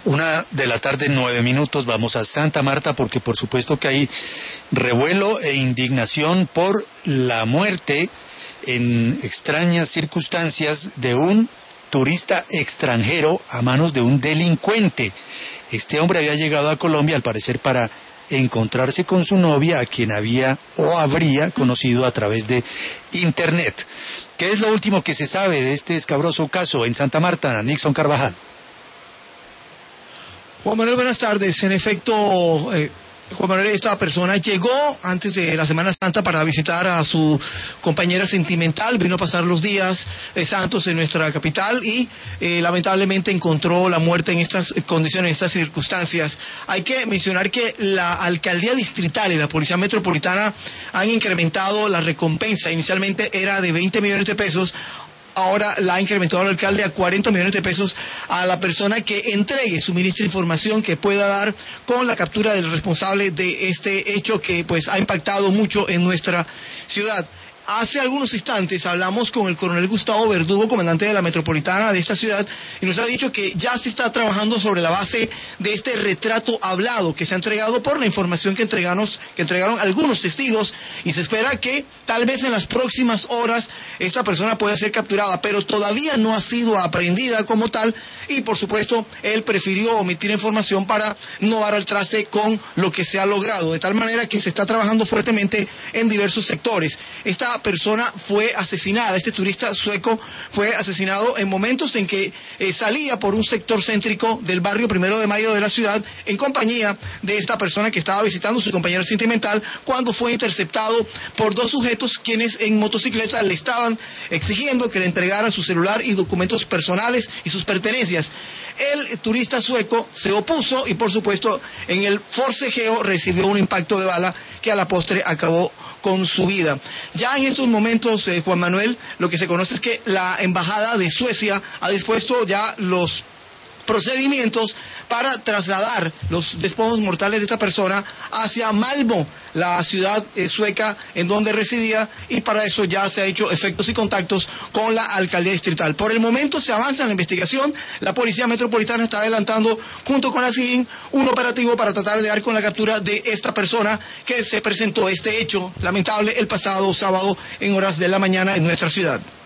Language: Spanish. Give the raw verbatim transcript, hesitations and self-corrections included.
Una de la tarde, nueve minutos, vamos a Santa Marta porque por supuesto que hay revuelo e indignación por la muerte en extrañas circunstancias de un turista extranjero a manos de un delincuente. Este hombre había llegado a Colombia al parecer para encontrarse con su novia, a quien había o habría conocido a través de internet. ¿Qué es lo último que se sabe de este escabroso caso en Santa Marta? Nixon Carvajal. Juan Manuel, buenas tardes. En efecto, eh, Juan Manuel, esta persona llegó antes de la Semana Santa para visitar a su compañera sentimental, vino a pasar los días eh, santos en nuestra capital y eh, lamentablemente encontró la muerte en estas condiciones, en estas circunstancias. Hay que mencionar que la Alcaldía Distrital y la Policía Metropolitana han incrementado la recompensa. Inicialmente era de veinte millones de pesos. Ahora la ha incrementado el alcalde a cuarenta millones de pesos a la persona que entregue, suministre información que pueda dar con la captura del responsable de este hecho que pues ha impactado mucho en nuestra ciudad. Hace algunos instantes hablamos con el coronel Gustavo Verdugo, comandante de la metropolitana de esta ciudad, y nos ha dicho que ya se está trabajando sobre la base de este retrato hablado que se ha entregado por la información que, entregamos, que entregaron algunos testigos, y se espera que tal vez en las próximas horas esta persona pueda ser capturada, pero todavía no ha sido aprehendida como tal, y por supuesto él prefirió omitir información para no dar al traste con lo que se ha logrado, de tal manera que se está trabajando fuertemente en diversos sectores. Esta persona fue asesinada, este turista sueco fue asesinado en momentos en que eh, salía por un sector céntrico del barrio Primero de Mayo de la ciudad en compañía de esta persona que estaba visitando su compañera sentimental, cuando fue interceptado por dos sujetos quienes en motocicleta le estaban exigiendo que le entregara su celular y documentos personales y sus pertenencias. El turista sueco se opuso y por supuesto en el forcejeo recibió un impacto de bala que a la postre acabó con su vida. Ya en estos momentos, eh, Juan Manuel, lo que se conoce es que la Embajada de Suecia ha dispuesto ya los procedimientos para trasladar los despojos mortales de esta persona hacia Malmö, la ciudad eh, sueca en donde residía, y para eso ya se ha hecho efectos y contactos con la alcaldía distrital. Por el momento se avanza en la investigación, la Policía Metropolitana está adelantando junto con la S I G I N un operativo para tratar de dar con la captura de esta persona que se presentó este hecho lamentable el pasado sábado en horas de la mañana en nuestra ciudad.